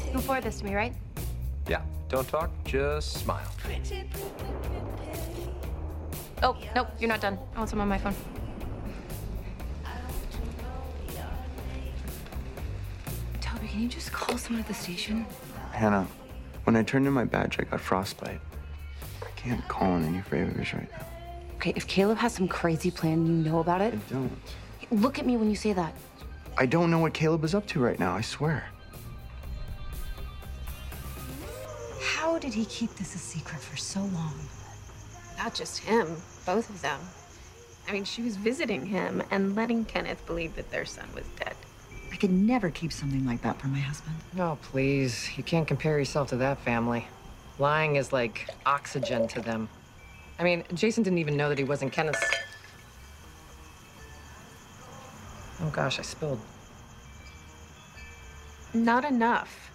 You'll forward this to me, right? Yeah, don't talk, just smile. Oh, nope, you're not done. I want some on my phone. Toby, can you just call someone at the station? Hannah, when I turned in my badge, I got frostbite. I can't call in any favors right now. Okay, if Caleb has some crazy plan, you know about it? I don't. Look at me when you say that. I don't know what Caleb is up to right now, I swear. How did he keep this a secret for so long? Not just him, both of them. I mean, she was visiting him and letting Kenneth believe that their son was dead. I could never keep something like that from my husband. No, please. You can't compare yourself to that family. Lying is like oxygen to them. I mean, Jason didn't even know that he wasn't Kenneth's... Oh gosh, I spilled. Not enough.